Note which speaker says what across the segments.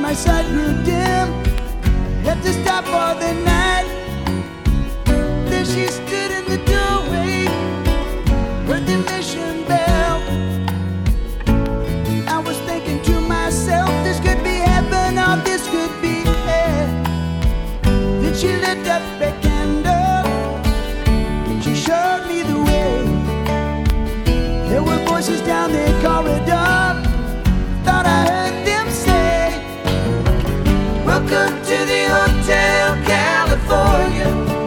Speaker 1: and my sight grew dim. Had to stop for the night. There she stood in the doorway, heard the mission bell. I was thinking to myself, this could be heaven or this could be hell. Then she lit up a candle and she showed me the way. There were voices down the corridor, thought I heard them say, welcome to the Hotel California.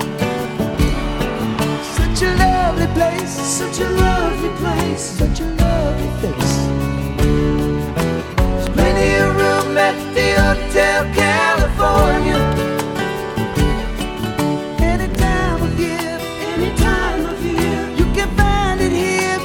Speaker 1: Such a lovely place, such a lovely place, such a lovely face. There's plenty of room at the Hotel California. Any time of year, any time of year, you can find it here.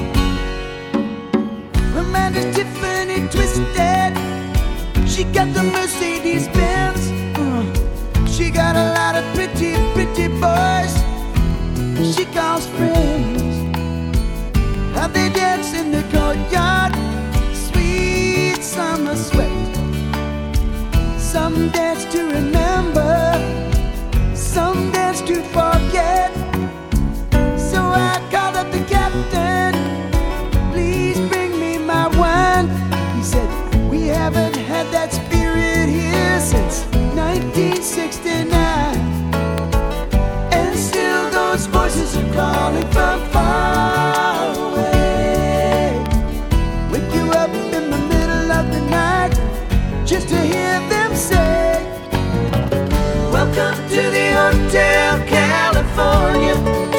Speaker 1: Amanda's Tiffany twisted, she got the Mercedes Benz. She got a lot of pretty, pretty boys she calls friends. How they dance in the courtyard, sweet summer sweat. Some dance to remember, some dance to forget. So I called up the captain, please bring me my wine. He said, we haven't had that spirit here since 1969. And still those voices are calling from far away. Wake you up in the middle of the night just to hear them say, welcome to the Hotel California.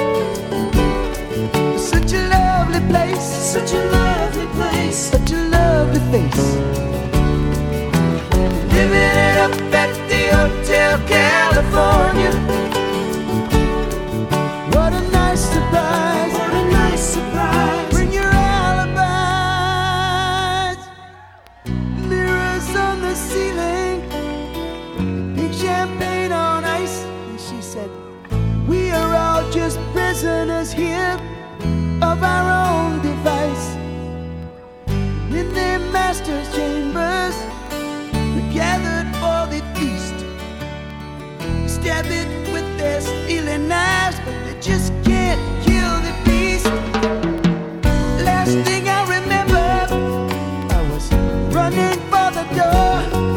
Speaker 1: Such a lovely place, such a lovely place, such a lovely face. Living it up at the Hotel California. What a nice surprise, what a nice surprise. Bring your alibis. Mirrors on the ceiling, pink champagne on ice. And she said, we are all just prisoners here of our own device. In their master's chambers, we gathered for the feast. Stab it with their stealing knives, but they just can't kill the beast. Last thing I remember, I was running for the door.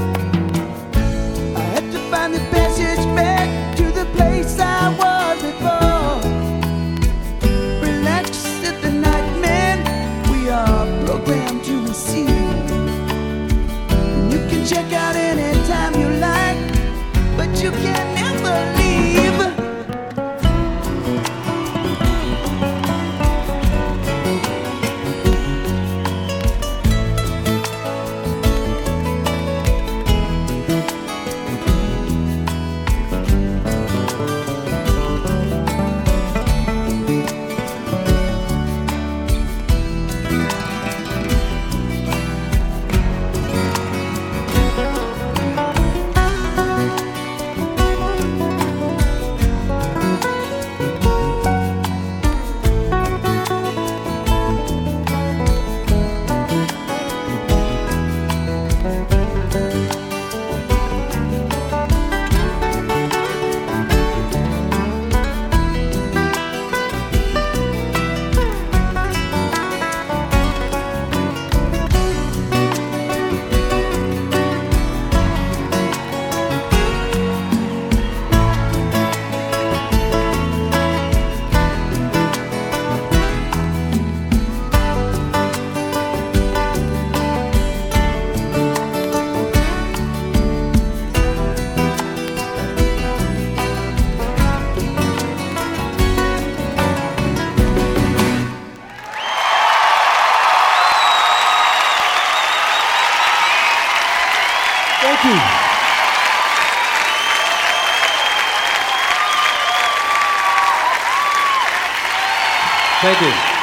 Speaker 1: I had to find the passage back to the place I was before. Relax, said the nightman, we are programmed to receive. And you can check out anytime you like, but you can never leave. Thank you.
Speaker 2: Thank you.